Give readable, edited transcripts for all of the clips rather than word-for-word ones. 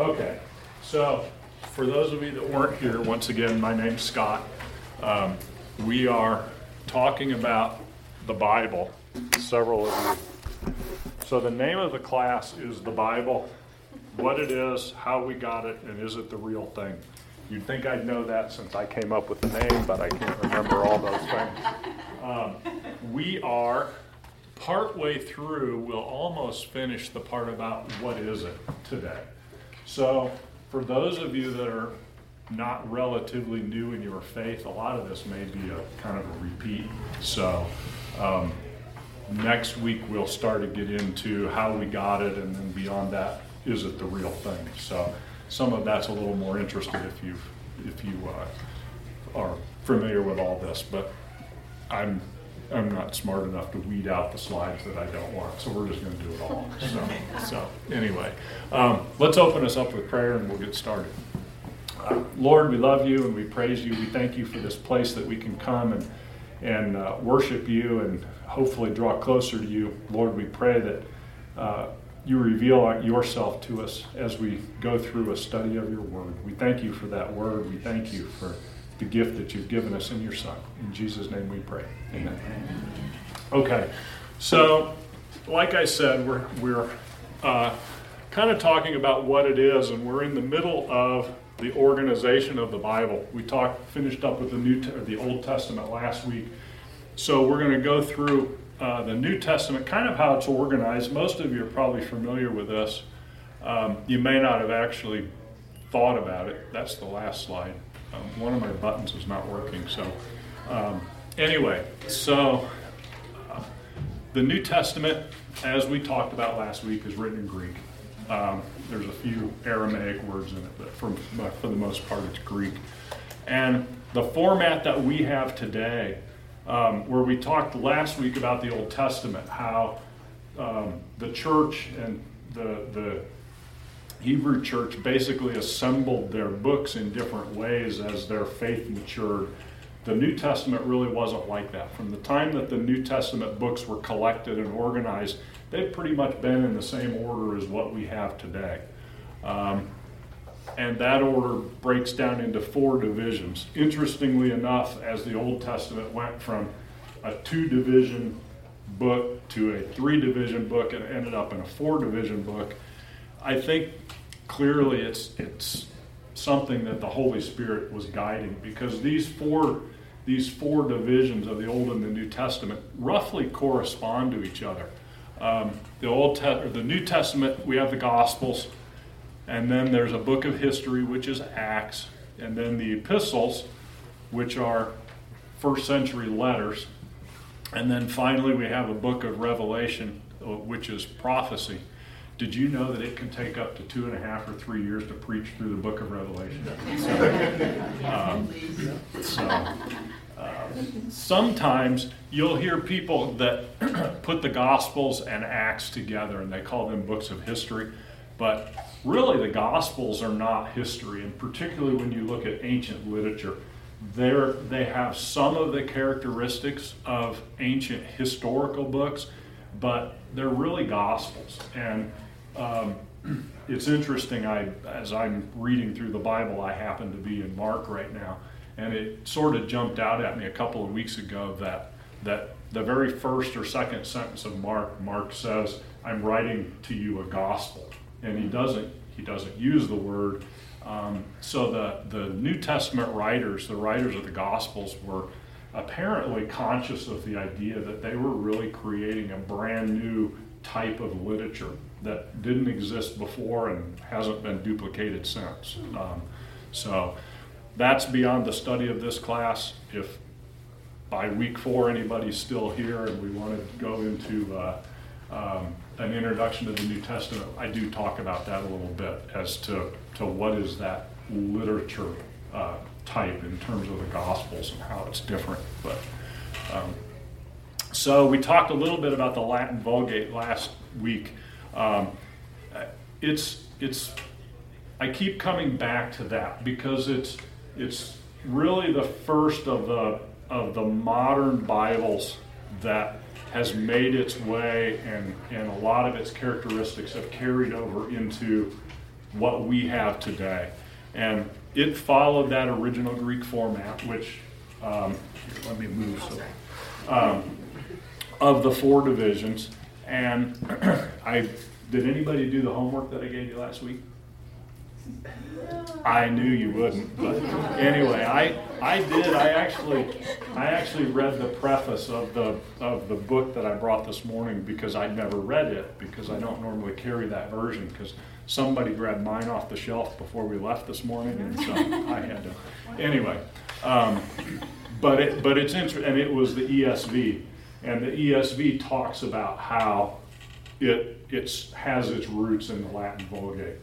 Okay, so for those of you that weren't here, once again, my name's Scott. We are talking about the Bible, several of you. So the name of the class is The Bible, what it is, how we got it, and is it the real thing? You'd think I'd know that since I came up with the name, but I can't remember all those things. We are partway through, we'll almost finish the part about what is it today. So for those of you that are not relatively new in your faith, a lot of this may be a kind of a repeat. So next week we'll start to get into how we got it, and then beyond that, is it the real thing? So some of that's a little more interesting if you are familiar with all this, but I'm not smart enough to weed out the slides that I don't want, so we're just going to do it all. So anyway, let's open us up with prayer and we'll get started. Lord, we love you and we praise you. We thank you for this place that we can come and worship you and hopefully draw closer to you. Lord, we pray that you reveal yourself to us as we go through a study of your word. We thank you for that word. We thank you for the gift that you've given us in your Son. In Jesus' name we pray. Amen. Okay, so like I said, we're kind of talking about what it is, and we're in the middle of the organization of the Bible. We finished up with the Old Testament last week, so we're going to go through the New Testament, kind of how it's organized. Most of you are probably familiar with this. You may not have actually thought about it. That's the last slide. One of my buttons is not working. So anyway, the New Testament, as we talked about last week, is written in Greek. There's a few Aramaic words in it, but for the most part it's Greek. And the format that we have today, where we talked last week about the Old Testament, how the church and the Hebrew church basically assembled their books in different ways as their faith matured. The New Testament really wasn't like that. From the time that the New Testament books were collected and organized, they've pretty much been in the same order as what we have today. And that order breaks down into 4 divisions. Interestingly enough, as the Old Testament went from a 2-division book to a 3-division book, and ended up in a 4-division book, I think clearly it's something that the Holy Spirit was guiding, because these four divisions of the Old and the New Testament roughly correspond to each other. The New Testament, we have the Gospels, and then there's a book of history, which is Acts, and then the epistles, which are first century letters, and then finally we have a book of Revelation, which is prophecy. Did you know that it can take up to 2.5 or 3 years to preach through the book of Revelation? Sometimes you'll hear people that put the Gospels and Acts together, and they call them books of history. But really, the Gospels are not history, and particularly when you look at ancient literature, they have some of the characteristics of ancient historical books, but they're really Gospels. And it's interesting, as I'm reading through the Bible, I happen to be in Mark right now, and it sort of jumped out at me a couple of weeks ago that the very first or second sentence of Mark says, "I'm writing to you a gospel," and he doesn't use the word. So the New Testament writers, the writers of the Gospels, were apparently conscious of the idea that they were really creating a brand new type of literature that didn't exist before and hasn't been duplicated since. So that's beyond the study of this class. If by week 4 anybody's still here and we want to go into an introduction to the New Testament, I do talk about that a little bit as to what is that literature type in terms of the Gospels and how it's different. But so we talked a little bit about the Latin Vulgate last week. I keep coming back to that because it's really the first of the modern Bibles that has made its way, and a lot of its characteristics have carried over into what we have today. And it followed that original Greek format, which, here, let me move, of the 4 divisions. And did anybody do the homework that I gave you last week? I knew you wouldn't, but anyway, I did. I actually read the preface of the book that I brought this morning because I'd never read it, because I don't normally carry that version, because somebody grabbed mine off the shelf before we left this morning, and so I had to. Anyway, but it's interesting, and it was the ESV, and the ESV talks about how it has its roots in the Latin Vulgate.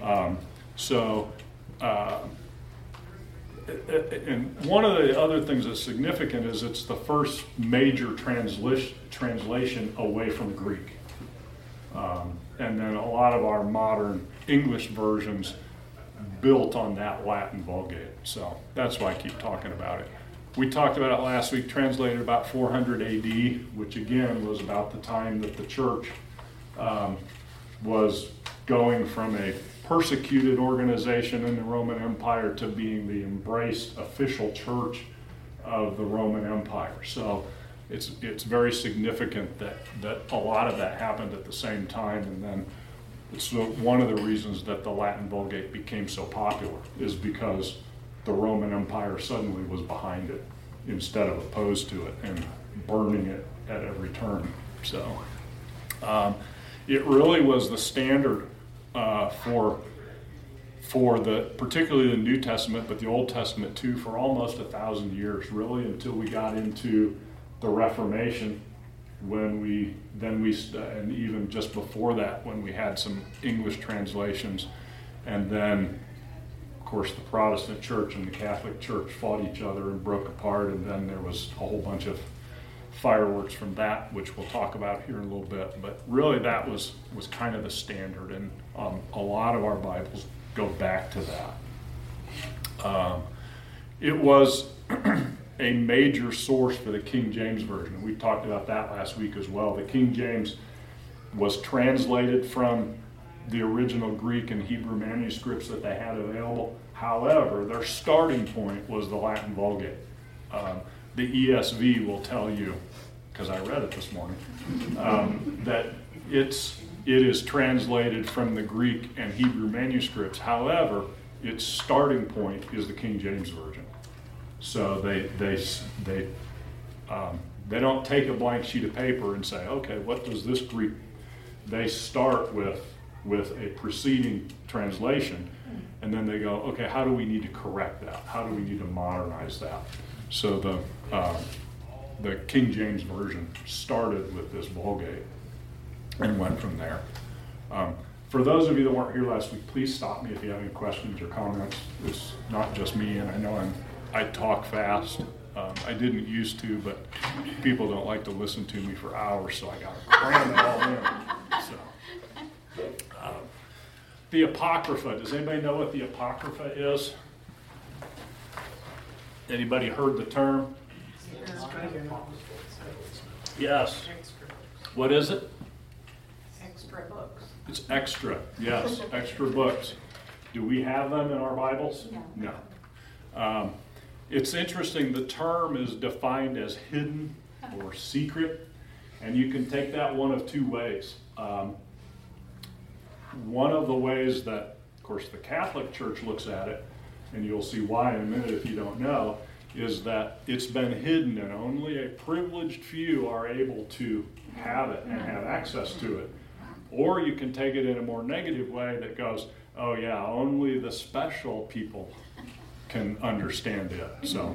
And one of the other things that's significant is it's the first major translation away from Greek. And then a lot of our modern English versions built on that Latin Vulgate. So that's why I keep talking about it. We talked about it last week, translated about 400 AD, which again was about the time that the church was going from a persecuted organization in the Roman Empire to being the embraced official church of the Roman Empire. So it's very significant that a lot of that happened at the same time, and then it's one of the reasons that the Latin Vulgate became so popular is because the Roman Empire suddenly was behind it instead of opposed to it and burning it at every turn. So it really was the standard for particularly the New Testament, but the Old Testament too, for almost 1,000 years, really, until we got into the Reformation, and even just before that, when we had some English translations, and then, of course, the Protestant Church and the Catholic Church fought each other and broke apart, and then there was a whole bunch of fireworks from that, which we'll talk about here in a little bit. But really, that was kind of the standard, and a lot of our Bibles go back to that. It was a major source for the King James Version. We talked about that last week as well. The King James was translated from the original Greek and Hebrew manuscripts that they had available. However, their starting point was the Latin Vulgate. The ESV will tell you, because I read it this morning, that it is translated from the Greek and Hebrew manuscripts. However, its starting point is the King James Version. So they don't take a blank sheet of paper and say, okay, what does this Greek? They start with a preceding translation, and then they go, okay, how do we need to correct that? How do we need to modernize that? So the King James Version started with this Vulgate and went from there. For those of you that weren't here last week, please stop me if you have any questions or comments. It's not just me, and I know I talk fast. I didn't used to, but people don't like to listen to me for hours, so I got to cram it all in. So, the Apocrypha. Does anybody know what the Apocrypha is? Anybody heard the term? Yes. What is it? Extra books. It's extra. Yes, extra books. Do we have them in our Bibles? No. It's interesting. The term is defined as hidden or secret, and you can take that one of two ways. One of the ways that, of course, the Catholic Church looks at it, and you'll see why in a minute if you don't know, is that it's been hidden and only a privileged few are able to have it and have access to it. Or you can take it in a more negative way that goes, oh yeah, only the special people can understand it. So,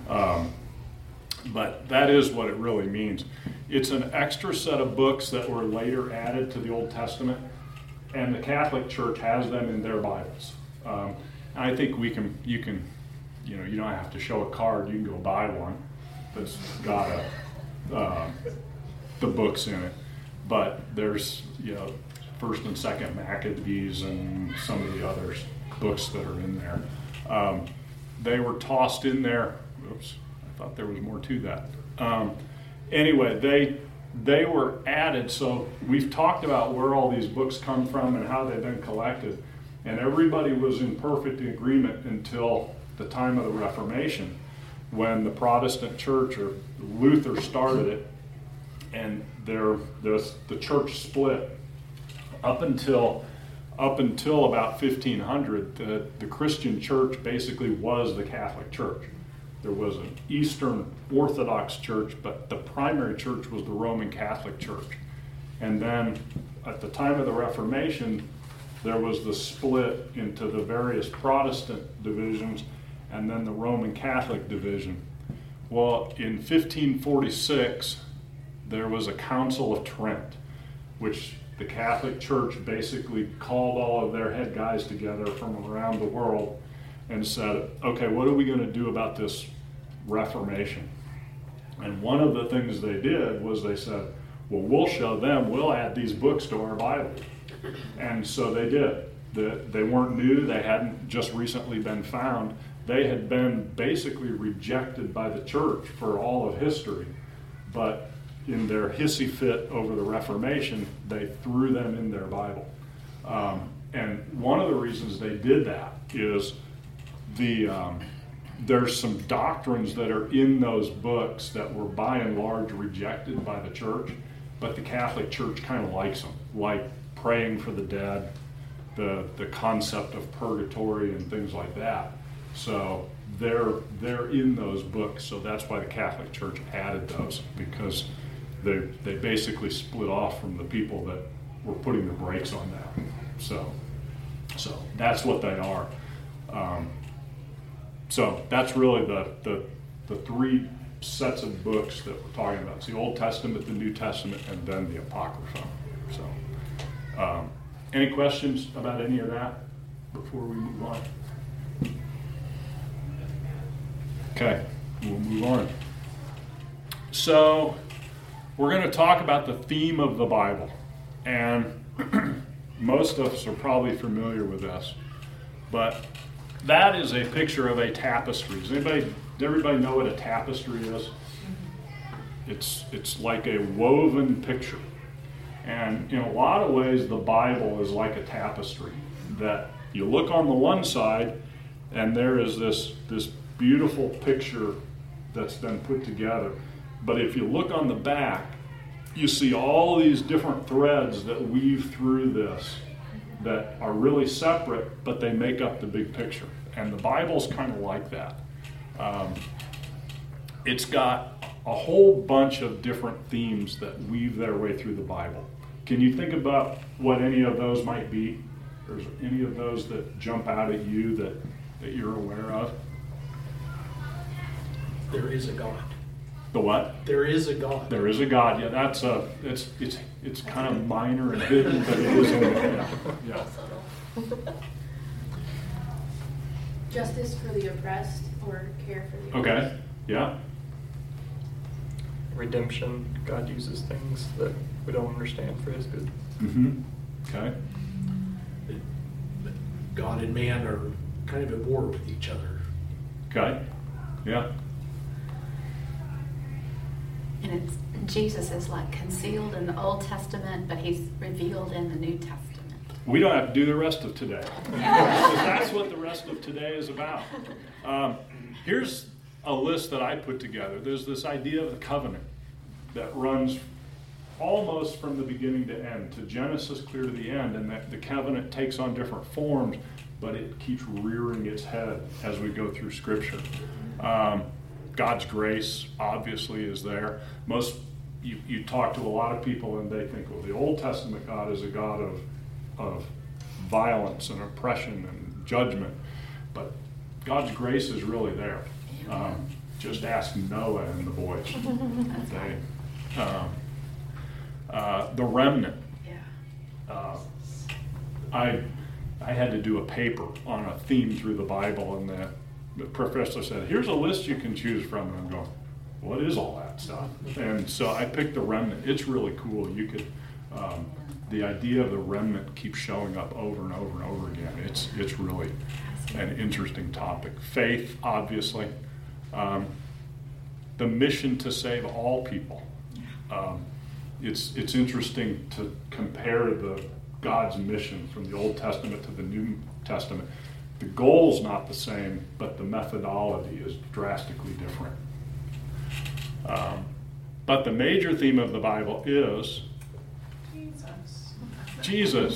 but that is what it really means. It's an extra set of books that were later added to the Old Testament, and the Catholic Church has them in their Bibles. I think you don't have to show a card. You can go buy one that's got the books in it. But there's, First and Second Maccabees and some of the other books that are in there. They were tossed in there. Oops, I thought there was more to that. Anyway, they were added. So we've talked about where all these books come from and how they've been collected. And everybody was in perfect agreement until the time of the Reformation, when the Protestant church, or Luther, started it, and the church split. Up until about 1500, the Christian church basically was the Catholic Church. There was an Eastern Orthodox church, but the primary church was the Roman Catholic Church. And then at the time of the Reformation, there was the split into the various Protestant divisions and then the Roman Catholic division. Well, in 1546, there was a Council of Trent, which the Catholic Church basically called all of their head guys together from around the world and said, okay, what are we going to do about this Reformation? And one of the things they did was they said, well, we'll show them, we'll add these books to our Bible. And so they did. They weren't new, they hadn't just recently been found. They had been basically rejected by the church for all of history. But in their hissy fit over the Reformation, they threw them in their Bible. And one of the reasons they did that is there's some doctrines that are in those books that were by and large rejected by the church, but the Catholic Church kind of likes them, like praying for the dead, the concept of purgatory and things like that. So they're in those books, so that's why the Catholic Church added those, because they basically split off from the people that were putting the brakes on that. So that's what they are. So that's really the three sets of books that we're talking about. It's the Old Testament, the New Testament, and then the Apocrypha. So, any questions about any of that before we move on? Okay, we'll move on. So, we're going to talk about the theme of the Bible. And most of us are probably familiar with this. But that is a picture of a tapestry. Does everybody know what a tapestry is? It's like a woven picture. And in a lot of ways, the Bible is like a tapestry. That you look on the one side, and there is this beautiful picture that's been put together. But if you look on the back, you see all these different threads that weave through this that are really separate, but they make up the big picture. And the Bible's kind of like that. It's got a whole bunch of different themes that weave their way through the Bible. Can you think about what any of those might be? Or is there any of those that jump out at you that you're aware of? There is a God. The what? There is a God. There is a God. Yeah, that's it's kind of minor and hidden, but it is in there. Yeah. Justice for the oppressed, or care for the oppressed. Okay. Yeah. Redemption. God uses things that we don't understand for His good. Mm-hmm. Okay. God and man are kind of at war with each other. Okay. Yeah. And Jesus is like concealed in the Old Testament, but He's revealed in the New Testament. We don't have to do the rest of today. That's what the rest of today is about. Here's a list that I put together. There's this idea of the covenant that runs almost from the beginning to end, to Genesis clear to the end, and that the covenant takes on different forms, but it keeps rearing its head as we go through Scripture. God's grace obviously is there. You talk to a lot of people and they think, well, the Old Testament God is a God of violence and oppression and judgment, but God's grace is really there. Just ask Noah and the boys. The remnant. Yeah. I had to do a paper on a theme through the Bible, and the professor said, here's a list you can choose from. And I'm going, what is all that stuff? And so I picked the remnant. It's really cool. You could, the idea of the remnant keeps showing up over and over and over again. It's really an interesting topic. Faith, obviously. The mission to save all people. It's interesting to compare God's mission from the Old Testament to the New Testament. The goal's not the same, but the methodology is drastically different. But the major theme of the Bible is Jesus.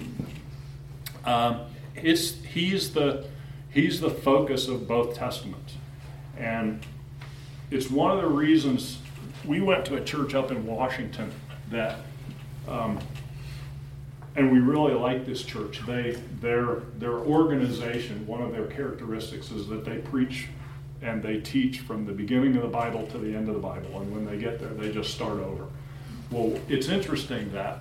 He's the focus of both Testaments. And it's one of the reasons we went to a church up in Washington that, and we really like this church. Their organization, one of their characteristics is that they preach and they teach from the beginning of the Bible to the end of the Bible. And when they get there, they just start over. Well, it's interesting that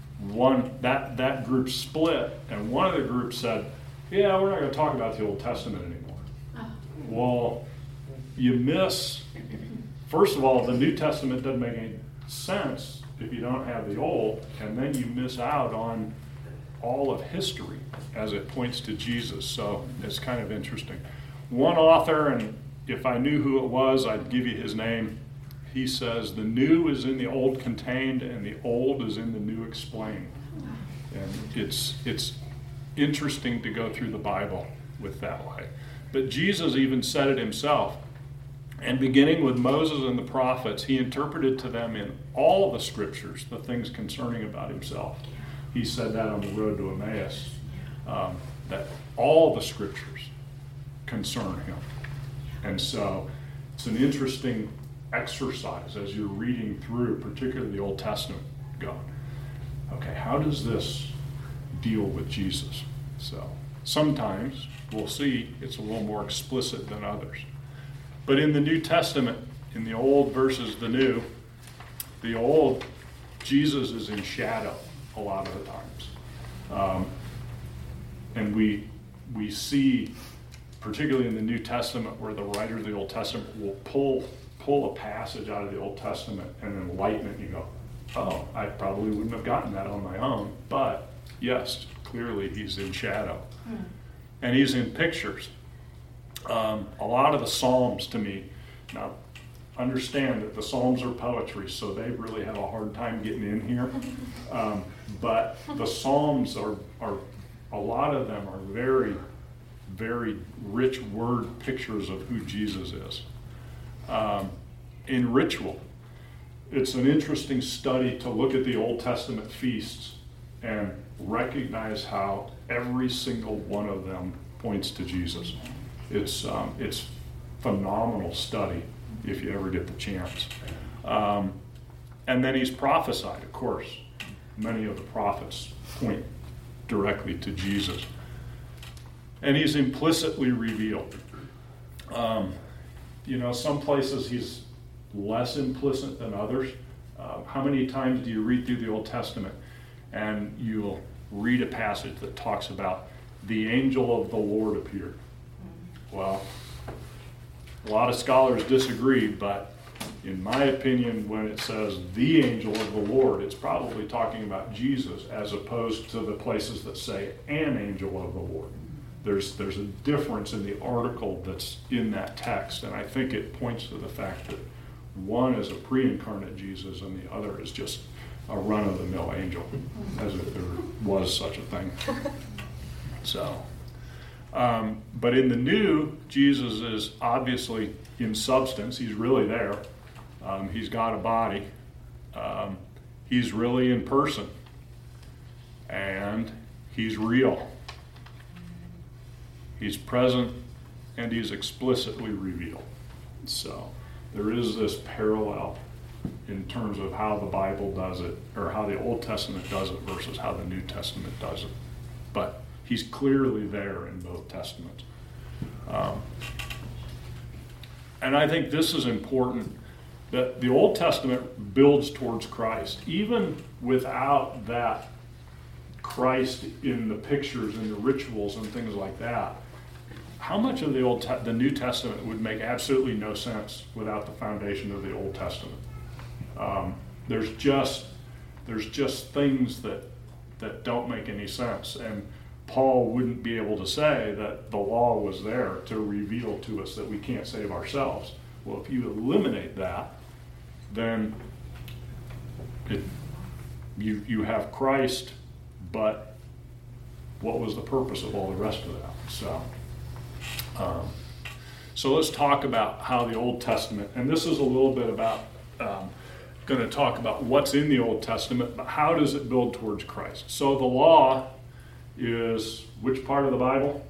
that group split, and one of the groups said, yeah, we're not going to talk about the Old Testament anymore. Oh. Well, you miss, first of all, the New Testament doesn't make any sense if you don't have the Old, and then you miss out on all of history as it points to Jesus. So it's kind of interesting. One author, and if I knew who it was, I'd give you his name. He says, the new is in the old contained, and the old is in the new explained. And it's interesting to go through the Bible with that way. But Jesus even said it himself. And beginning with Moses and the prophets, he interpreted to them in all the scriptures the things concerning about himself. He said that on the road to Emmaus, that all the scriptures concern him. And so it's an interesting exercise as you're reading through, particularly the Old Testament, going, okay, how does this deal with Jesus? So sometimes we'll see it's a little more explicit than others. But in the New Testament, in the Old versus the New, the Old, Jesus is in shadow a lot of the times. And we see, particularly in the New Testament, where the writer of the Old Testament will pull a passage out of the Old Testament and enlighten it, and you go, oh, I probably wouldn't have gotten that on my own. But yes, clearly he's in shadow. And he's in pictures. A lot of the Psalms to me, now understand that the Psalms are poetry, so they really have a hard time getting in here. But the Psalms are a lot of them are very, very rich word pictures of who Jesus is. In ritual, it's an interesting study to look at the Old Testament feasts and recognize how every single one of them points to Jesus. It's phenomenal study if you ever get the chance. And then he's prophesied, of course. Many of the prophets point directly to Jesus. And he's implicitly revealed. Some places he's less implicit than others. How many times do you read through the Old Testament and you'll read a passage that talks about the angel of the Lord appeared? Well, a lot of scholars disagree, but in my opinion, when it says the angel of the Lord, it's probably talking about Jesus as opposed to the places that say an angel of the Lord. There's a difference in the article that's in that text, and I think it points to the fact that one is a pre-incarnate Jesus and the other is just a run-of-the-mill angel, as if there was such a thing. So, but in the new, Jesus is obviously in substance. He's really there. He's got a body. He's really in person. And he's real. He's present and he's explicitly revealed. So there is this parallel in terms of how the Bible does it, or how the Old Testament does it versus how the New Testament does it. But he's clearly there in both Testaments. And I think this is important, that the Old Testament builds towards Christ. Even without that Christ in the pictures and the rituals and things like that, how much of the New Testament would make absolutely no sense without the foundation of the Old Testament? There's just things that don't make any sense, and Paul wouldn't be able to say that the law was there to reveal to us that we can't save ourselves. Well, if you eliminate that, then you have Christ, but what was the purpose of all the rest of that? So let's talk about how the Old Testament, and this is a little bit about, going to talk about what's in the Old Testament, but how does it build towards Christ? So the law is which part of the Bible?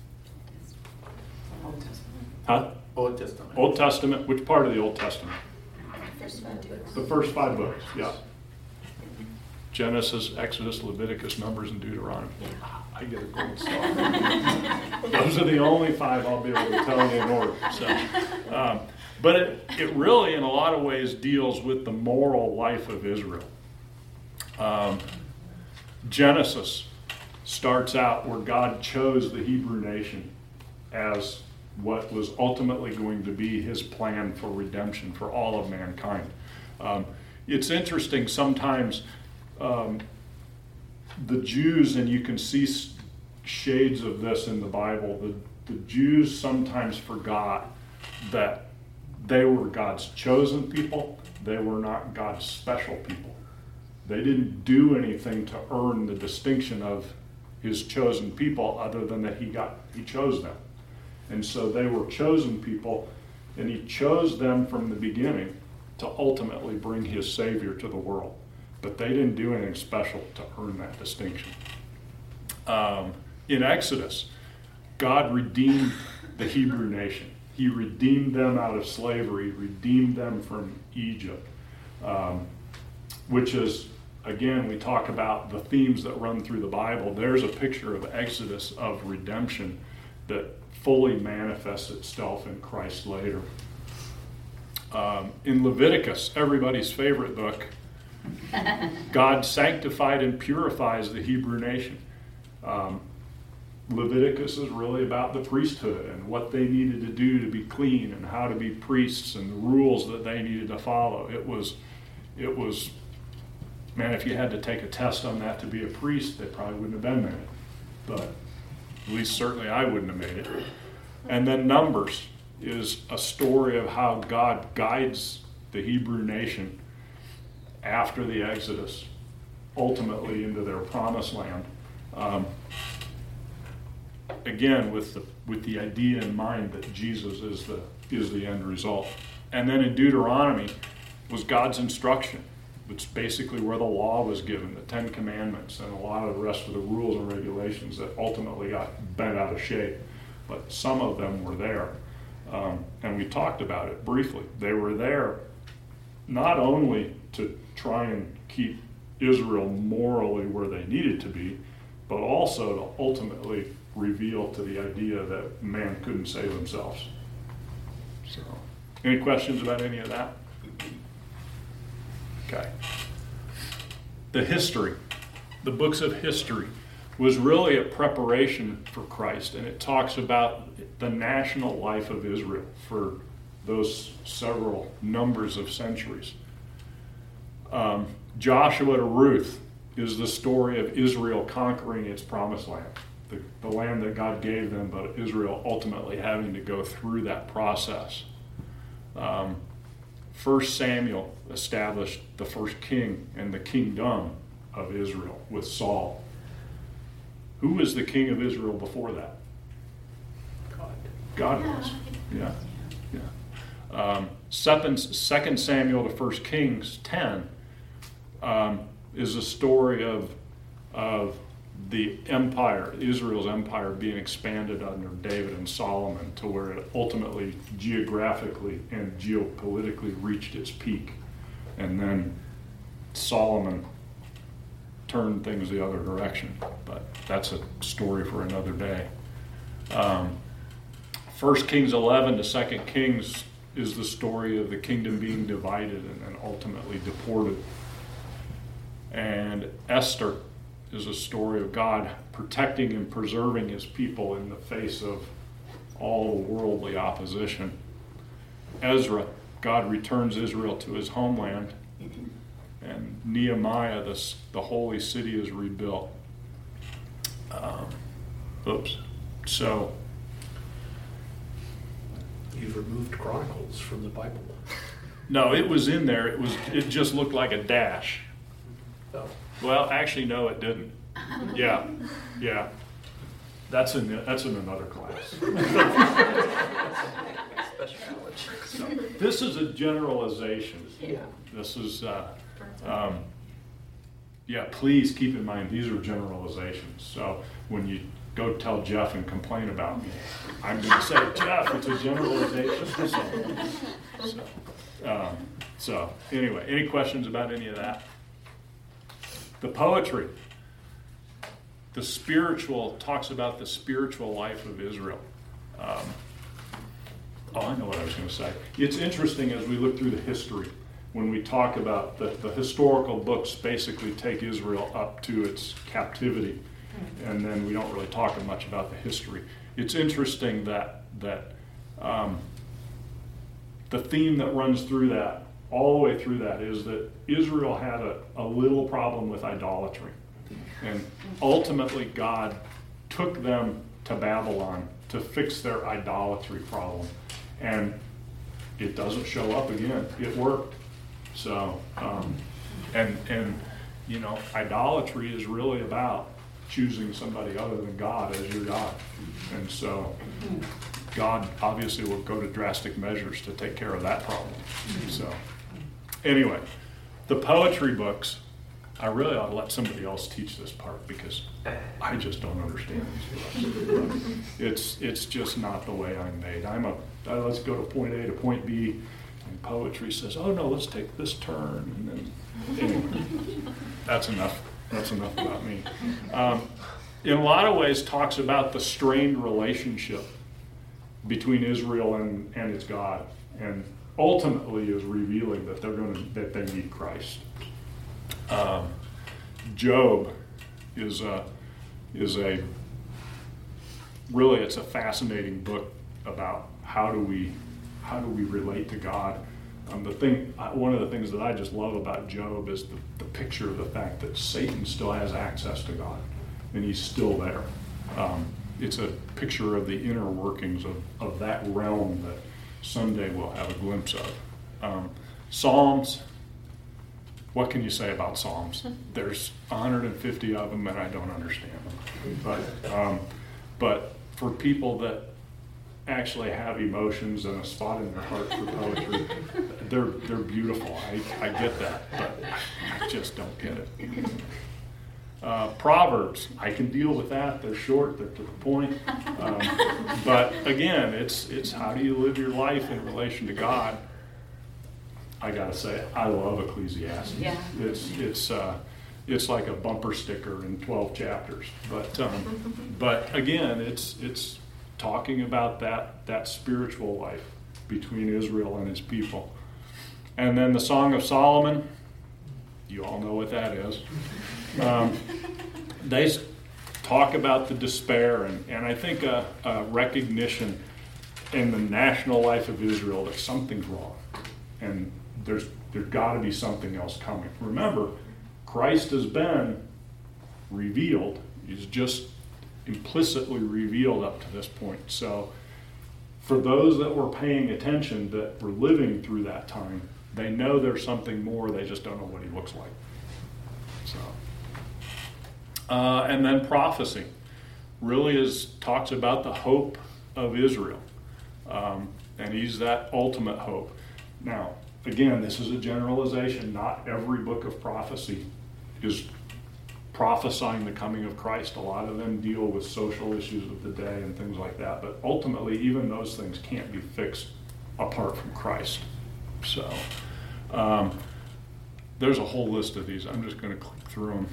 Old Testament. Huh? Old Testament. Old Testament. Which part of the Old Testament? First 5 books. The first 5 books, yeah. Genesis, Exodus, Leviticus, Numbers, and Deuteronomy. I get a gold star. Those are the only 5 I'll be able to tell you in order. So, but it really, in a lot of ways, deals with the moral life of Israel. Genesis starts out where God chose the Hebrew nation as what was ultimately going to be his plan for redemption for all of mankind. It's interesting sometimes the Jews, and you can see shades of this in the Bible, the Jews sometimes forgot that they were God's chosen people. They were not God's special people. They didn't do anything to earn the distinction of his chosen people other than that he chose them. And so they were chosen people, and he chose them from the beginning to ultimately bring his Savior to the world. But they didn't do anything special to earn that distinction. In Exodus, God redeemed the Hebrew nation. He redeemed them out of slavery, redeemed them from Egypt, which is, again, we talk about the themes that run through the Bible. There's a picture of Exodus, of redemption, that fully manifests itself in Christ later. In Leviticus, everybody's favorite book, God sanctified and purifies the Hebrew nation. Leviticus is really about the priesthood and what they needed to do to be clean and how to be priests and the rules that they needed to follow. It was, man, if you had to take a test on that to be a priest, they probably wouldn't have been there. But at least certainly I wouldn't have made it. And then Numbers is a story of how God guides the Hebrew nation after the Exodus, ultimately into their promised land. Again, with the idea in mind that Jesus is the end result. And then in Deuteronomy was God's instruction. It's basically where the law was given, the 10 Commandments, and a lot of the rest of the rules and regulations that ultimately got bent out of shape. But some of them were there. And we talked about it briefly. They were there not only to try and keep Israel morally where they needed to be, but also to ultimately reveal to the idea that man couldn't save themselves. So, any questions about any of that? Okay. The history, the books of history, was really a preparation for Christ, and it talks about the national life of Israel for those several numbers of centuries. Joshua to Ruth is the story of Israel conquering its promised land, the land that God gave them, but Israel ultimately having to go through that process. 1 Samuel established the first king and the kingdom of Israel with Saul. Who was the king of Israel before that? God was. Yeah. 2 Samuel to 1 Kings 10 is a story of the empire, Israel's empire, being expanded under David and Solomon to where it ultimately geographically and geopolitically reached its peak. And then Solomon turned things the other direction. But that's a story for another day. 1 Kings 11 to 2 Kings is the story of the kingdom being divided and then ultimately deported. And Esther is a story of God protecting and preserving his people in the face of all worldly opposition. Ezra, God returns Israel to his homeland. And Nehemiah, the holy city, is rebuilt. So You've removed Chronicles from the Bible. no, it was in there. It just looked like a dash. Oh. Well, actually, no, it didn't. Yeah. That's in another class. Special knowledge. So, this is a generalization. Yeah. This is, please keep in mind, these are generalizations. So when you go tell Jeff and complain about me, I'm going to say, Jeff, it's a generalization. So anyway, any questions about any of that? The poetry. The spiritual, talks about the spiritual life of Israel. I know what I was going to say. It's interesting as we look through the history, when we talk about the historical books basically take Israel up to its captivity, and then we don't really talk much about the history. It's interesting that the theme that runs through that, all the way through that, is that Israel had a little problem with idolatry. And ultimately God took them to Babylon to fix their idolatry problem. And it doesn't show up again. It worked. So, idolatry is really about choosing somebody other than God as your God. And so God obviously will go to drastic measures to take care of that problem. So anyway, the poetry books, I really ought to let somebody else teach this part because I just don't understand these books. It's just not the way I'm made. Let's go to point A to point B, and poetry says, oh no, let's take this turn. And then, anyway, that's enough. That's enough about me. In a lot of ways, talks about the strained relationship between Israel and its God, and ultimately is revealing that they need Christ. Job is a fascinating book about how do we relate to God. One of the things that I just love about Job is the picture of the fact that Satan still has access to God, and he's still there. It's a picture of the inner workings of that realm that someday we'll have a glimpse of. Psalms. What can you say about Psalms? There's 150 of them, and I don't understand them. But for people that actually have emotions and a spot in their heart for poetry, they're beautiful. I get that, but I just don't get it. Proverbs, I can deal with that. They're short, they're to the point. But again, it's how do you live your life in relation to God? I gotta say, I love Ecclesiastes. Yeah. It's like a bumper sticker in 12 chapters. But again, it's talking about that spiritual life between Israel and his people. And then the Song of Solomon, you all know what that is. They talk about the despair and I think a recognition in the national life of Israel that something's wrong. And there's got to be something else coming. Remember, Christ has been revealed. He's just implicitly revealed up to this point. So for those that were paying attention, that were living through that time, they know there's something more. They just don't know what he looks like. So, and then prophecy really talks about the hope of Israel. And he's that ultimate hope. Now, again, this is a generalization. Not every book of prophecy is prophesying the coming of Christ. A lot of them deal with social issues of the day and things like that. But ultimately, even those things can't be fixed apart from Christ. So there's a whole list of these. I'm just going to click through them.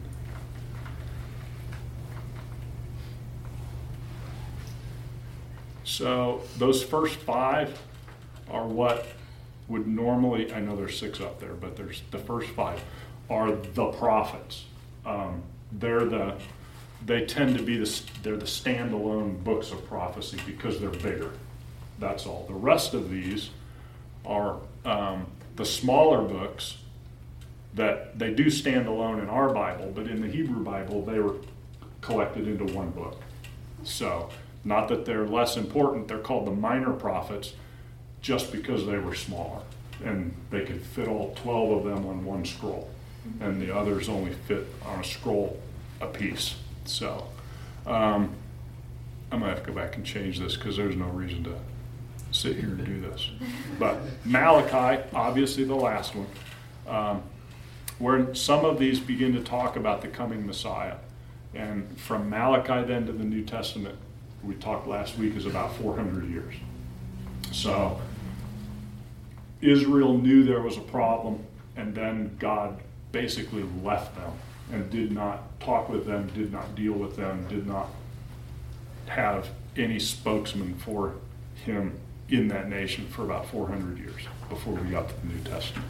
So those first 5 are what would normally, I know there's 6 up there, but there's the first 5 are the prophets. They tend to be they're the standalone books of prophecy because they're bigger. That's all. The rest of these are the smaller books that they do stand alone in our Bible, but in the Hebrew Bible they were collected into one book. So not that they're less important, they're called the minor prophets just because they were smaller and they could fit all 12 of them on one scroll, and the others only fit on a scroll apiece. So I'm going to have to go back and change this because there's no reason to sit here and do this. But Malachi, obviously the last one, where some of these begin to talk about the coming Messiah. And from Malachi then to the New Testament, we talked last week, is about 400 years. So Israel knew there was a problem, and then God basically left them and did not talk with them, did not deal with them, did not have any spokesman for him in that nation for about 400 years before we got to the New Testament.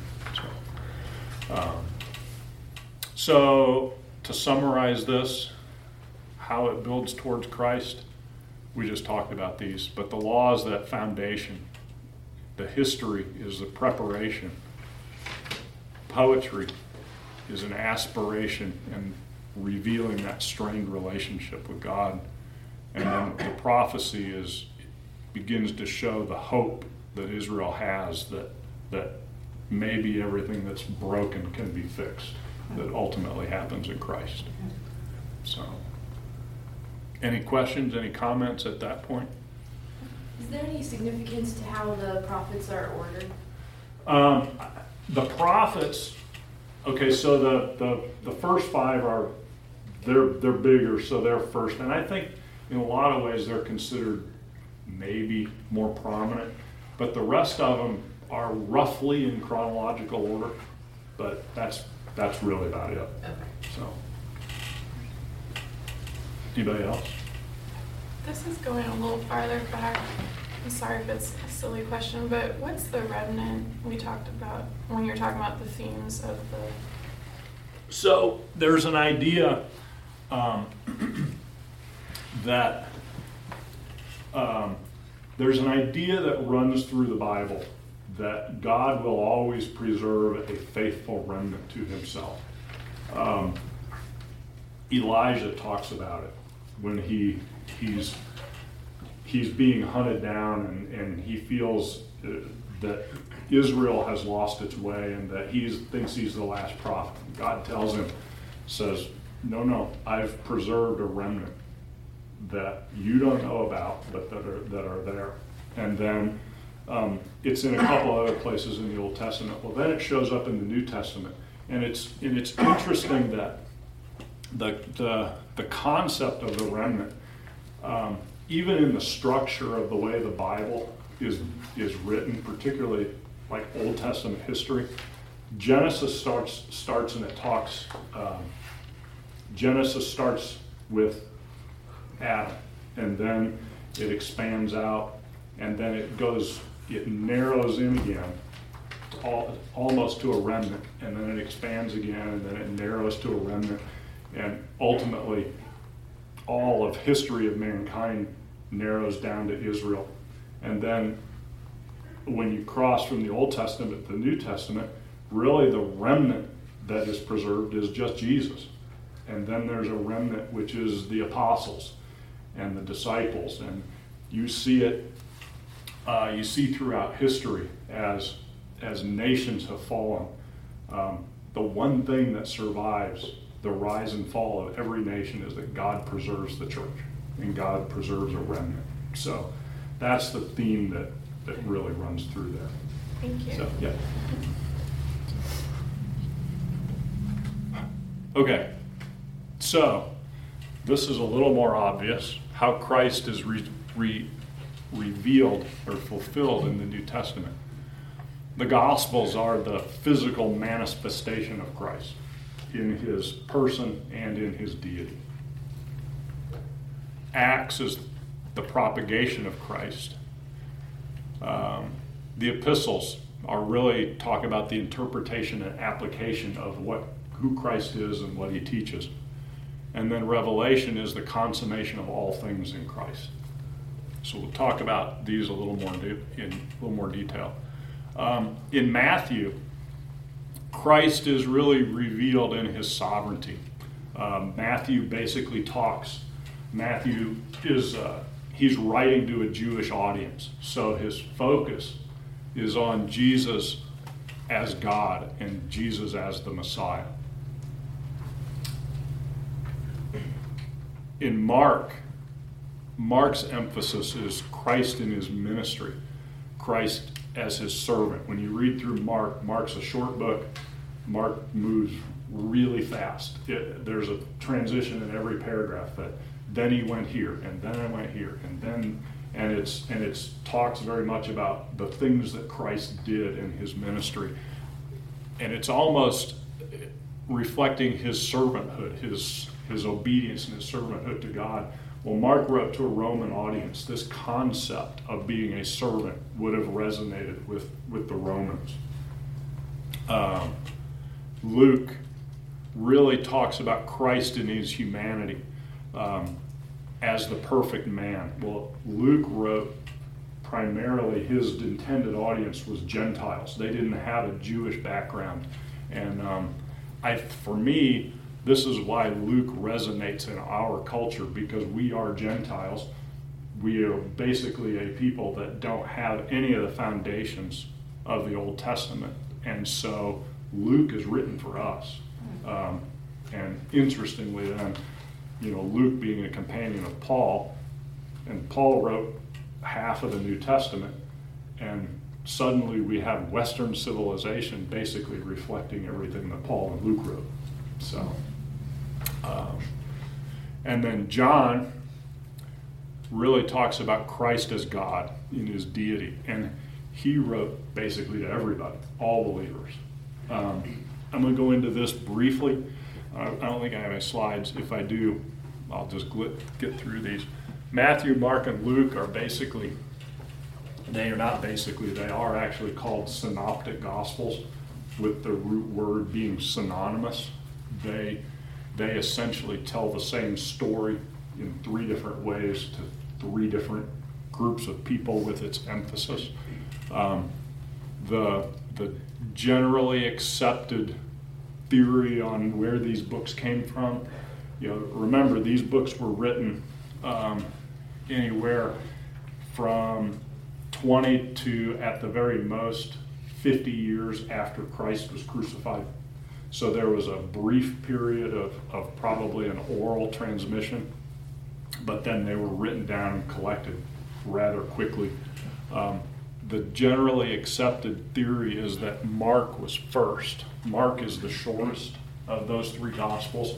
So to summarize this, how it builds towards Christ, we just talked about these, but the law is that foundation. The history is the preparation. Poetry is an aspiration and revealing that strained relationship with God. And then the prophecy begins to show the hope that Israel has that maybe everything that's broken can be fixed, that ultimately happens in Christ. So, any questions, any comments at that point? Is there any significance to how the prophets are ordered? The prophets, okay, so the first five they're bigger, so they're first. And I think in a lot of ways they're considered maybe more prominent, but the rest of them are roughly in chronological order, but that's really about it. Okay. So, anybody else? This is going a little farther back. I'm sorry if it's a silly question, but what's the remnant we talked about when you're talking about the themes of the... So there's an idea that runs through the Bible that God will always preserve a faithful remnant to himself. Elijah talks about it when he's being hunted down and he feels that Israel has lost its way and that he thinks he's the last prophet. God tells him, says, no, I've preserved a remnant that you don't know about, but that are there. And then it's in a couple other places in the Old Testament. Well, then it shows up in the New Testament, and it's interesting that the concept of the remnant, even in the structure of the way the Bible is written, particularly like Old Testament history, Genesis starts and it talks. Genesis starts with Adam, and then it expands out, and then it narrows in again, almost to a remnant, and then it expands again, and then it narrows to a remnant, and ultimately all of history of mankind narrows down to Israel. And then when you cross from the Old Testament to the New Testament, really the remnant that is preserved is just Jesus. And then there's a remnant which is the apostles and the disciples. And you see it, you see throughout history as nations have fallen. The one thing that survives the rise and fall of every nation is that God preserves the church and God preserves a remnant. So that's the theme that really runs through there. Thank you. So, yeah. Okay, so this is a little more obvious, how Christ is revealed or fulfilled in the New Testament. The Gospels are the physical manifestation of Christ in his person and in his deity. Acts is the propagation of Christ. The epistles are really talk about the interpretation and application of who Christ is and what he teaches. And then Revelation is the consummation of all things in Christ. So we'll talk about these in a little more detail. In Matthew, Christ is really revealed in his sovereignty. Matthew basically talks. Matthew is he's writing to a Jewish audience, so his focus is on Jesus as God and Jesus as the Messiah. In Mark, Mark's emphasis is Christ in his ministry, Christ as his servant. When you read through Mark, Mark's a short book. Mark moves really fast. There's a transition in every paragraph that then he went here, and then I went here, and it's talks very much about the things that Christ did in his ministry. And it's almost reflecting his servanthood, his obedience and his servanthood to God. Well, Mark wrote to a Roman audience. This concept of being a servant would have resonated with the Romans. Luke really talks about Christ in his humanity as the perfect man. Well, Luke wrote primarily, his intended audience was Gentiles. They didn't have a Jewish background. And for me, this is why Luke resonates in our culture, because we are Gentiles. We are basically a people that don't have any of the foundations of the Old Testament. And so Luke is written for us. And interestingly then, Luke being a companion of Paul, and Paul wrote half of the New Testament, and suddenly we have Western civilization basically reflecting everything that Paul and Luke wrote. So, and then John really talks about Christ as God in his deity, and he wrote basically to everybody, all believers. I'm going to go into this briefly. I don't think I have any slides. If I do, I'll just get through these. Matthew, Mark, and Luke are basically, they are actually called synoptic gospels, with the root word being synonymous. They essentially tell the same story in three different ways to three different groups of people with its emphasis. The generally accepted theory on where these books came from, remember these books were written anywhere from 20 to, at the very most, 50 years after Christ was crucified. So there was a brief period of probably an oral transmission, but then they were written down and collected rather quickly. The generally accepted theory is that Mark was first. Mark is the shortest of those three Gospels.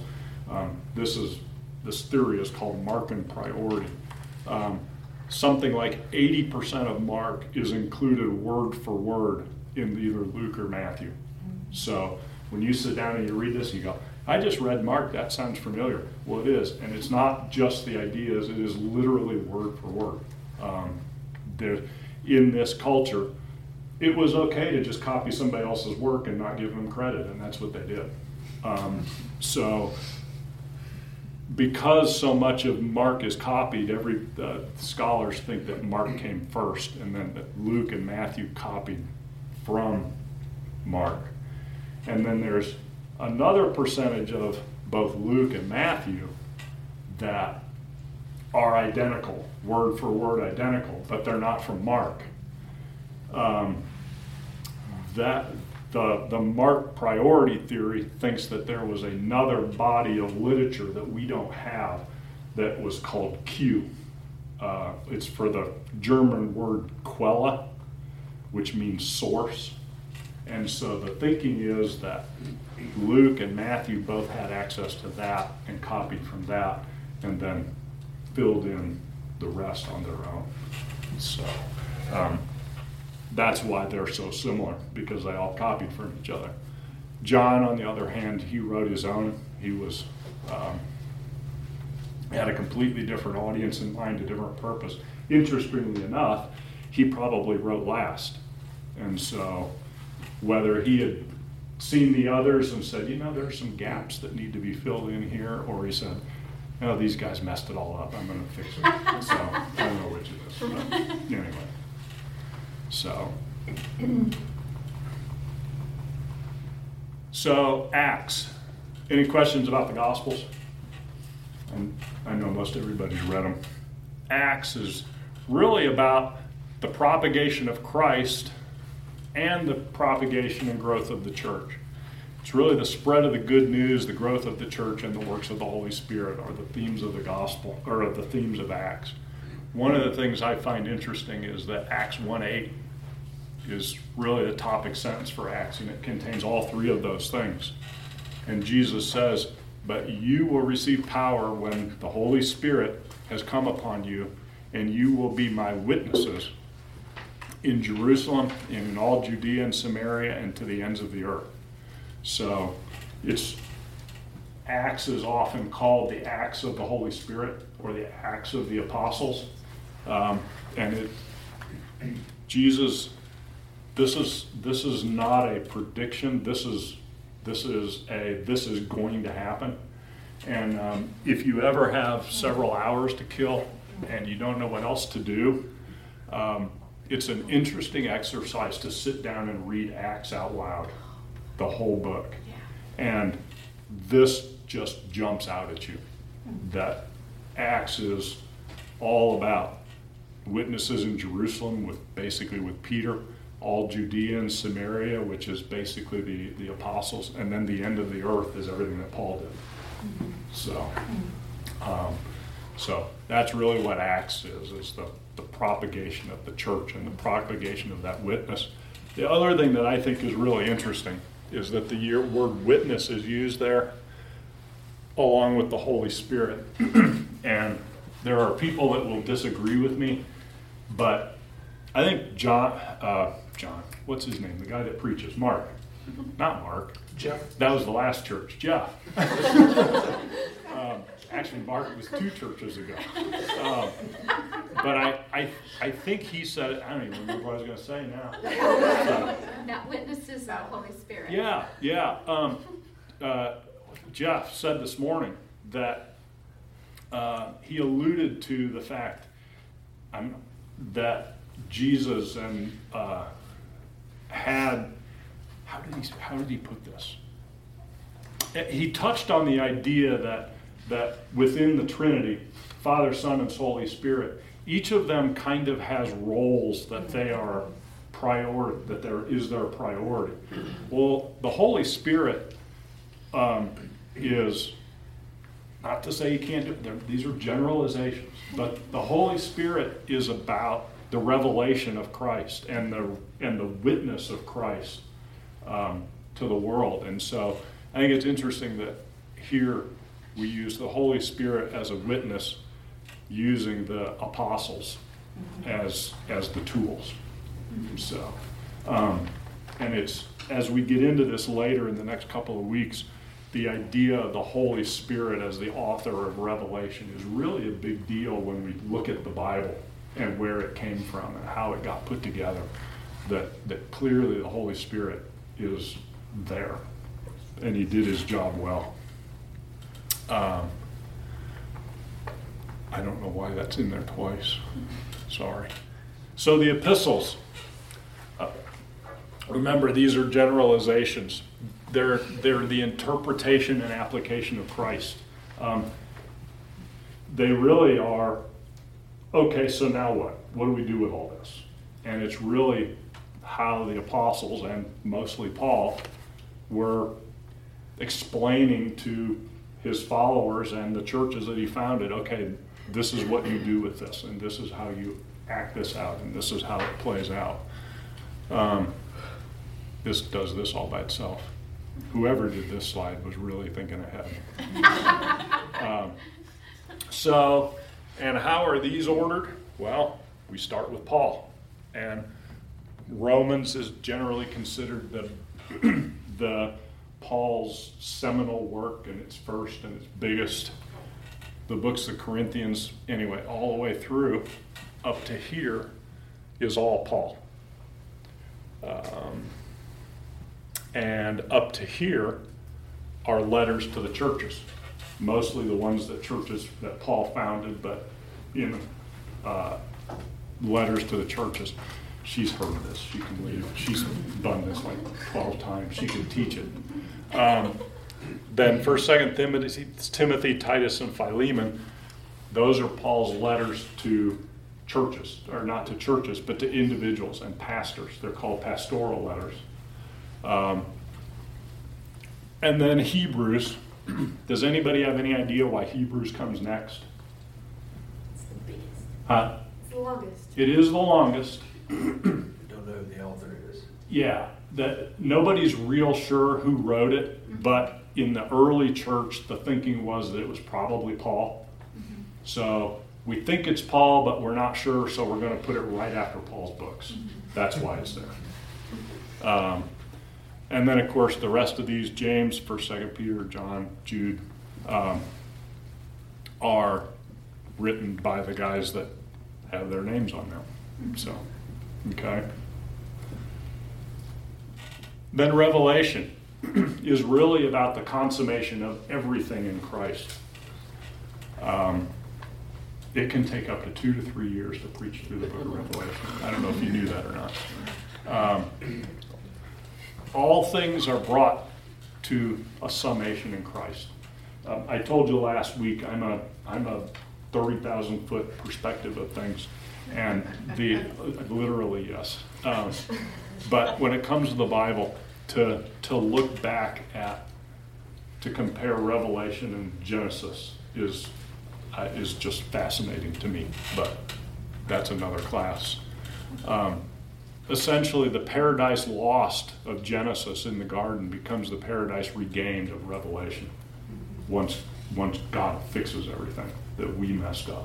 This theory is called Markan priority. Something like 80% of Mark is included word for word in either Luke or Matthew. So when you sit down and you read this, you go, I just read Mark, that sounds familiar. Well, it is, and it's not just the ideas, it is literally word for word. In this culture, it was okay to just copy somebody else's work and not give them credit, and that's what they did. So because so much of Mark is copied, every scholars think that Mark came first, and then that Luke and Matthew copied from Mark. And then there's another percentage of both Luke and Matthew that are identical, word for word identical, but they're not from Mark. The Mark priority theory thinks that there was another body of literature that we don't have that was called Q. It's for the German word Quelle, which means source. And so the thinking is that Luke and Matthew both had access to that and copied from that and then filled in the rest on their own. So that's why they're so similar, because they all copied from each other. John, on the other hand, he wrote his own. He was had a completely different audience in mind, a different purpose. Interestingly enough, he probably wrote last. And so whether he had seen the others and said, there's some gaps that need to be filled in here, or he said, these guys messed it all up, I'm going to fix it. So I don't know which it is. But anyway. So Acts. Any questions about the Gospels? I know most everybody's read them. Acts is really about the propagation of Christ and the propagation and growth of the church. It's really the spread of the good news, the growth of the church, and the works of the Holy Spirit are the themes of the gospel, or the themes of Acts. one of the things I find interesting is that Acts 1:8 is really the topic sentence for Acts, and it contains all three of those things. And Jesus says, "But you will receive power when the Holy Spirit has come upon you, and you will be my witnesses in Jerusalem and in all Judea and Samaria and to the ends of the earth." So Acts is often called the Acts of the Holy Spirit or the Acts of the Apostles. Jesus, this is not a prediction. This is going to happen. And if you ever have several hours to kill and you don't know what else to do, it's an interesting exercise to sit down and read Acts out loud, the whole book. And this just jumps out at you, that Acts is all about witnesses in Jerusalem with Peter, all Judea and Samaria, which is basically the apostles, and then the end of the earth is everything that Paul did. So that's really what Acts is the propagation of the church and the propagation of that witness. The other thing that I think is really interesting is that the word witness is used there along with the Holy Spirit. And there are people that will disagree with me, but I think John, what's his name? The guy that preaches, Mark. Not Mark. Jeff. That was the last church, Jeff. Actually, Mark was 2 churches ago. But I think he said it. I don't even remember what I was going to say now. Not witnesses of the Holy Spirit. Yeah. Jeff said this morning that he alluded to the fact that Jesus and had, how did he put this? He touched on the idea that within the Trinity, Father, Son, and Holy Spirit, each of them kind of has roles that they are their priority. Well, the Holy Spirit is, not to say you can't do it, these are generalizations, but the Holy Spirit is about the revelation of Christ and the witness of Christ to the world. And so I think it's interesting that here we use the Holy Spirit as a witness, using the apostles as the tools. So, and it's, as we get into this later in the next couple of weeks, the idea of the Holy Spirit as the author of Revelation is really a big deal when we look at the Bible and where it came from and how it got put together. That clearly the Holy Spirit is there, and he did his job well. I don't know why that's in there twice. Sorry. So the epistles. Remember, these are generalizations. They're the interpretation and application of Christ. They really are, okay, so now what? What do we do with all this? And it's really how the apostles, and mostly Paul, were explaining to his followers and the churches that he founded, okay, this is what you do with this, and this is how you act this out, and this is how it plays out. This does this all by itself. Whoever did this slide was really thinking ahead. So, and how are these ordered? Well, we start with Paul. And Romans is generally considered the Paul's seminal work, and its first and its biggest. The books of Corinthians, anyway, all the way through up to here is all Paul. And up to here are letters to the churches, mostly the ones that Paul founded, but in letters to the churches. She's heard this. She can believe it. She's done this like 12 times. She can teach it. Then 1st, 2nd Timothy, Titus, and Philemon, those are Paul's letters to churches, or not to churches, but to individuals and pastors. They're called pastoral letters. And then Hebrews. Does anybody have any idea why Hebrews comes next? It's the biggest. Huh? longest. It is the longest. Don't know who the author is. Yeah, that nobody's real sure who wrote it, but in the early church, the thinking was that it was probably Paul. So we think it's Paul, but we're not sure, so we're going to put it right after Paul's books. That's why it's there. And then, of course, the rest of these, James, 1st, 2nd Peter, John, Jude, are written by the guys that have their names on them. So, okay. Then Revelation is really about the consummation of everything in Christ. It can take up to 2 to 3 years to preach through the book of Revelation. I don't know if you knew that or not. All things are brought to a summation in Christ. I told you last week I'm a 30,000 foot perspective of things, and literally yes. But when it comes to the Bible, to look back at, to compare Revelation and Genesis is just fascinating to me. But that's another class. Essentially, the paradise lost of Genesis in the garden becomes the paradise regained of Revelation. Once God fixes everything that we messed up.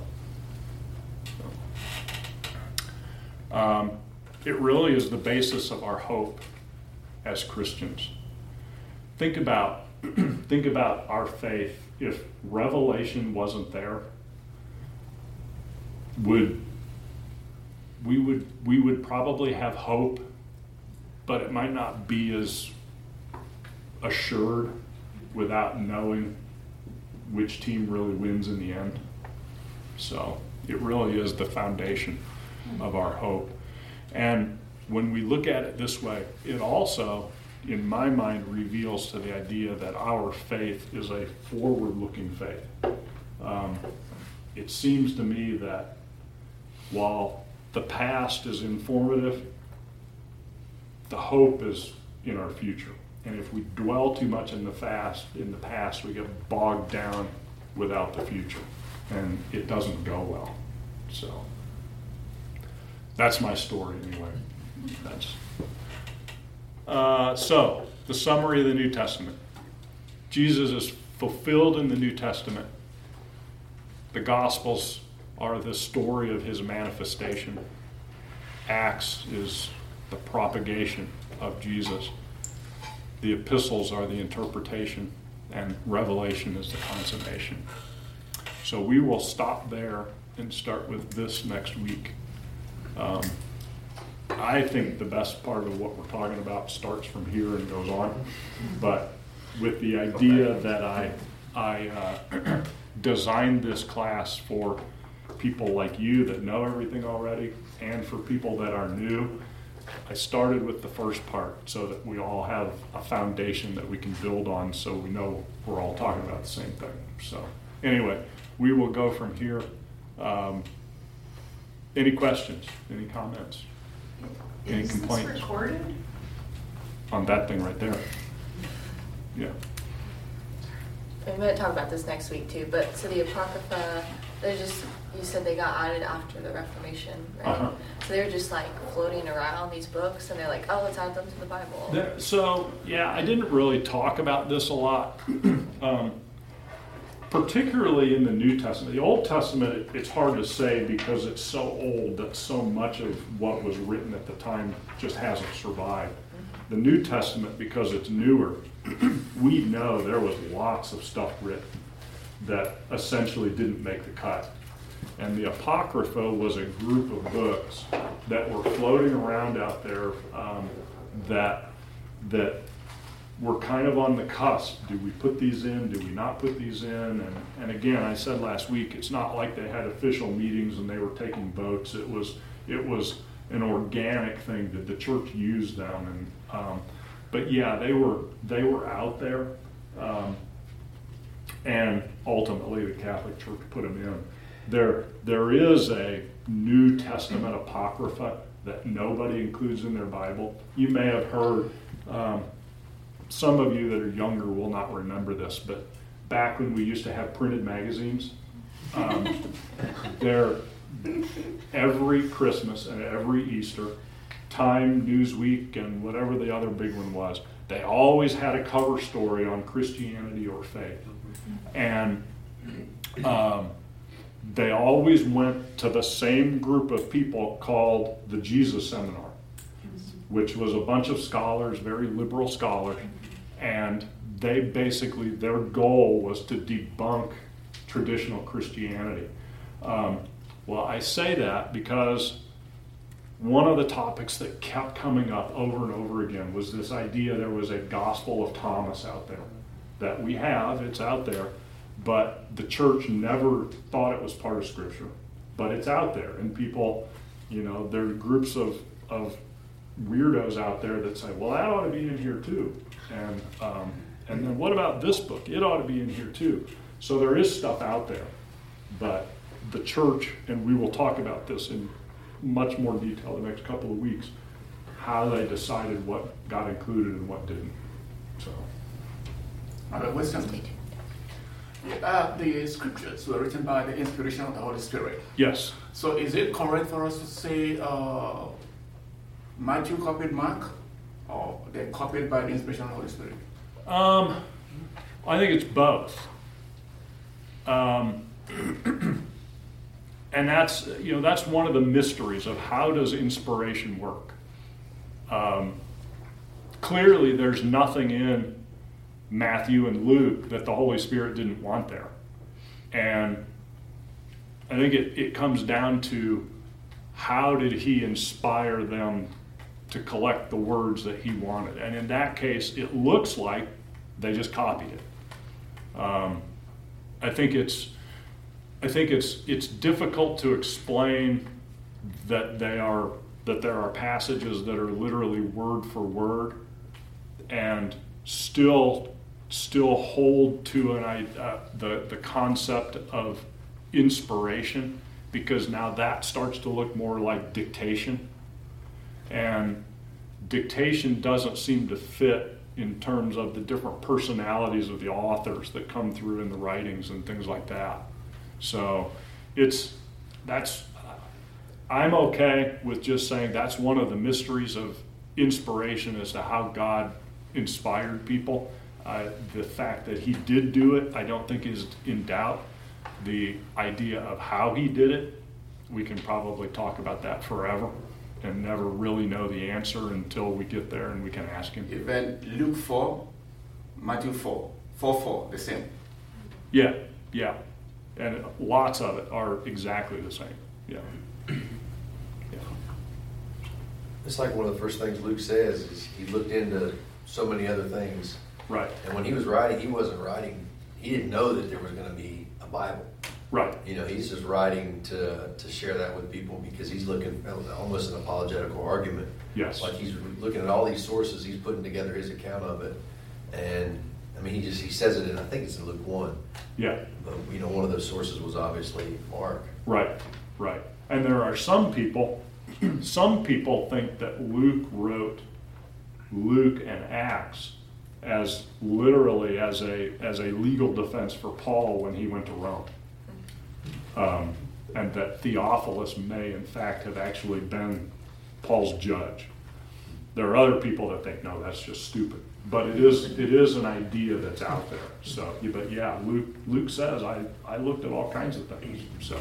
It really is the basis of our hope as Christians. Think about our faith. If Revelation wasn't there, we would probably have hope, but it might not be as assured without knowing which team really wins in the end. So it really is the foundation of our hope. And when we look at it this way, it also, in my mind, reveals to the idea that our faith is a forward-looking faith. It seems to me that while the past is informative, the hope is in our future. And if we dwell too much in the past, we get bogged down without the future, and it doesn't go well. So that's my story anyway. So the summary of the New Testament. Jesus is fulfilled in the New Testament. The Gospels are the story of his manifestation. Acts is the propagation of Jesus. The epistles are the interpretation, and Revelation is the consummation. So we will stop there and start with this next week. I think the best part of what we're talking about starts from here and goes on, but with the idea that I designed this class for people like you that know everything already, and for people that are new. I started with the first part so that we all have a foundation that we can build on, so we know we're all talking about the same thing. So anyway, we will go from here. Any questions? Any comments? Any complaints? Is this recorded? On that thing right there. Yeah. I'm going to talk about this next week too, but so the Apocrypha, you said they got added after the Reformation, right? Uh-huh. So they were just like floating around these books, and they're like, oh, let's add them to the Bible. I didn't really talk about this a lot, particularly in the New Testament. The Old Testament, it's hard to say because it's so old that so much of what was written at the time just hasn't survived. The New Testament, because it's newer, we know there was lots of stuff written that essentially didn't make the cut. And the Apocrypha was a group of books that were floating around out there that were kind of on the cusp. Do we put these in? Do we not put these in? And again, I said last week, it's not like they had official meetings and they were taking votes. It was an organic thing that the church used them. And but yeah, they were out there. And ultimately, the Catholic Church put them in. There is a New Testament Apocrypha that nobody includes in their Bible. You may have heard, some of you that are younger will not remember this, but back when we used to have printed magazines, every Christmas and every Easter, Time, Newsweek, and whatever the other big one was, they always had a cover story on Christianity or faith. And they always went to the same group of people called the Jesus Seminar, which was a bunch of scholars, very liberal scholars, and they basically, their goal was to debunk traditional Christianity. Well, I say that because one of the topics that kept coming up over and over again was this idea there was a Gospel of Thomas out there that we have, it's out there, but the church never thought it was part of Scripture. But it's out there, and people, there are groups of weirdos out there that say, well, that ought to be in here too. And then what about this book? It ought to be in here too. So there is stuff out there, but the church, and we will talk about this in much more detail the next couple of weeks, how they decided what got included and what didn't. So. I have a question. The scriptures were written by the inspiration of the Holy Spirit. Yes. So is it correct for us to say Matthew copied Mark, or they're copied by the inspiration of the Holy Spirit? I think it's both. And that's one of the mysteries of how does inspiration work. Clearly, there's nothing in Matthew and Luke that the Holy Spirit didn't want there. And I think it comes down to how did he inspire them to collect the words that he wanted. And in that case, it looks like they just copied it. I think it's difficult to explain that there are passages that are literally word for word and still hold to the concept of inspiration, because now that starts to look more like dictation, and dictation doesn't seem to fit in terms of the different personalities of the authors that come through in the writings and things like that. So I'm okay with just saying that's one of the mysteries of inspiration as to how God inspired people. The fact that he did do it, I don't think is in doubt. The idea of how he did it, we can probably talk about that forever and never really know the answer until we get there and we can ask him. Even Luke 4, Matthew 4, 4, the same. Yeah. And lots of it are exactly the same. Yeah. It's like one of the first things Luke says is he looked into so many other things. Right. And when he was writing, he didn't know that there was going to be a Bible. Right. He's just writing to share that with people because he's looking at almost an apologetical argument. Yes. Like he's looking at all these sources, he's putting together his account of it. And I mean, he says it in, I think it's in Luke 1. Yeah. But, one of those sources was obviously Mark. Right. And there are some people think that Luke wrote Luke and Acts as literally as a legal defense for Paul when he went to Rome. And that Theophilus may in fact have actually been Paul's judge. There are other people that think, no, that's just stupid. But it is an idea that's out there. So, but yeah, Luke says, I looked at all kinds of things. So,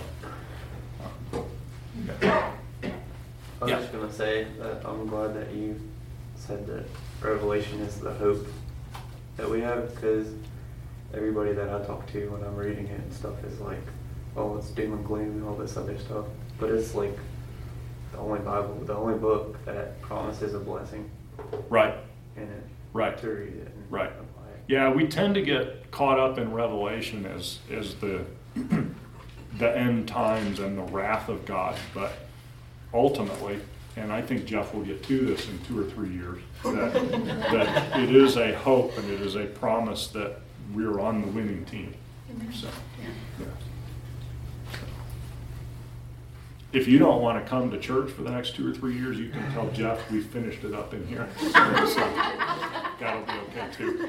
I was just going to say that I'm glad that you said that Revelation is the hope that we have, because everybody that I talk to when I'm reading it and stuff is like, oh, it's doom and gloom and all this other stuff. But it's like the only book that promises a blessing. Right. In it. Right. To read it. And right. apply it. Yeah, we tend to get caught up in Revelation as the end times and the wrath of God, but ultimately, and I think Jeff will get to this in 2 or 3 years, that it is a hope and it is a promise that we're on the winning team. So, yeah. If you don't want to come to church for the next 2 or 3 years, you can tell Jeff we finished it up in here. So, that'll be okay too.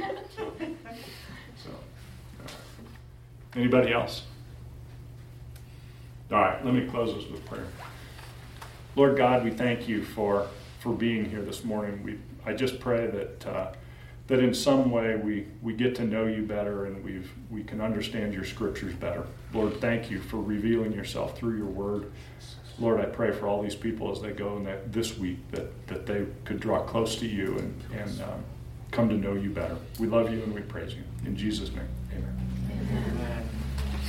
So, anybody else? All right, let me close this with prayer. Lord God, we thank you for being here this morning. I just pray that in some way we get to know you better and we can understand your scriptures better. Lord, thank you for revealing yourself through your word. Lord, I pray for all these people as they go in this week that they could draw close to you and come to know you better. We love you and we praise you. In Jesus' name, amen.